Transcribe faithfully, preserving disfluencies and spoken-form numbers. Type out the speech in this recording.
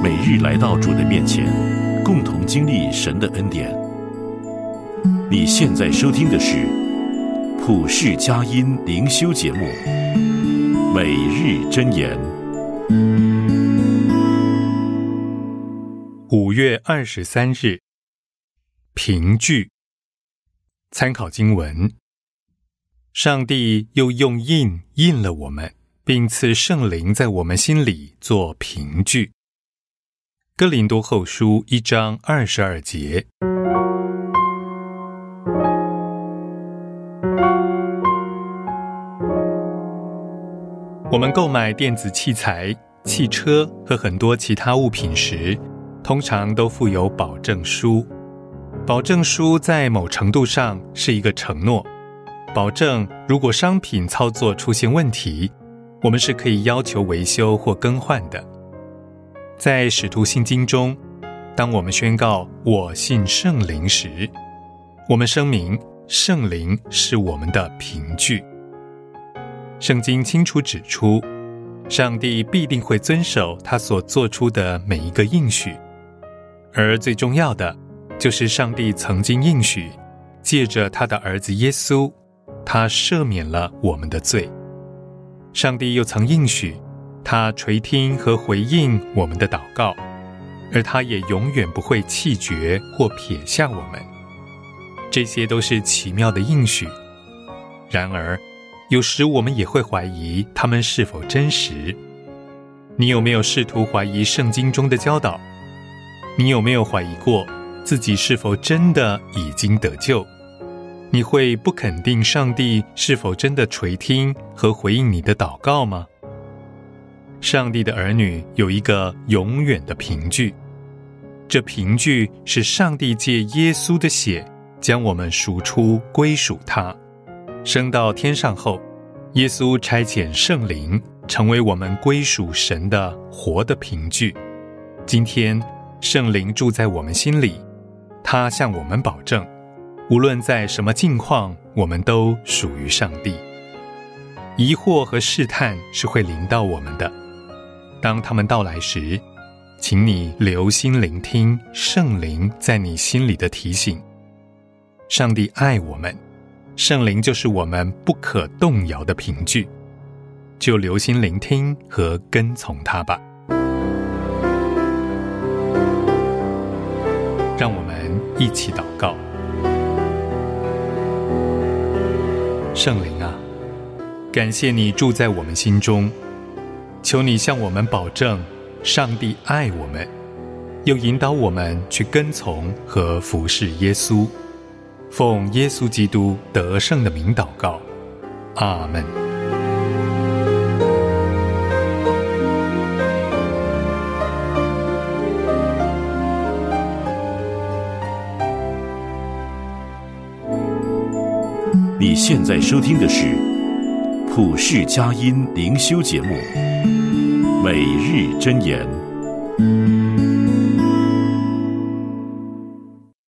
每日来到主的面前，共同经历神的恩典。你现在收听的是普世佳音灵修节目《每日箴言》。 五月二十三日，凭据。参考经文：上帝又用印印了我们，并赐圣灵在我们心里做凭据。哥林多后书一章二十二节。我们购买电子器材、汽车和很多其他物品时，通常都附有保证书。保证书在某程度上是一个承诺，保证如果商品操作出现问题，我们是可以要求维修或更换的。在使徒信经中，当我们宣告我信圣灵时，我们声明圣灵是我们的凭据。圣经清楚指出，上帝必定会遵守他所做出的每一个应许，而最重要的就是上帝曾经应许，借着他的儿子耶稣，他赦免了我们的罪。上帝又曾应许，他垂听和回应我们的祷告，而他也永远不会弃绝或撇下我们。这些都是奇妙的应许。然而，有时我们也会怀疑他们是否真实。你有没有试图怀疑圣经中的教导？你有没有怀疑过自己是否真的已经得救？你会不肯定上帝是否真的垂听和回应你的祷告吗？上帝的儿女有一个永远的凭据，这凭据是上帝借耶稣的血将我们赎出归属他。升到天上后，耶稣差遣圣灵成为我们归属神的活的凭据。今天圣灵住在我们心里，他向我们保证，无论在什么境况，我们都属于上帝。疑惑和试探是会临到我们的，当他们到来时，请你留心聆听圣灵在你心里的提醒。上帝爱我们，圣灵就是我们不可动摇的凭据，就留心聆听和跟从他吧。让我们一起祷告。圣灵啊，感谢你住在我们心中，求你向我们保证上帝爱我们，又引导我们去跟从和服侍耶稣。奉耶稣基督得胜的名祷告，阿们。 你现在收听的是普世佳音灵修节目《每日箴言》。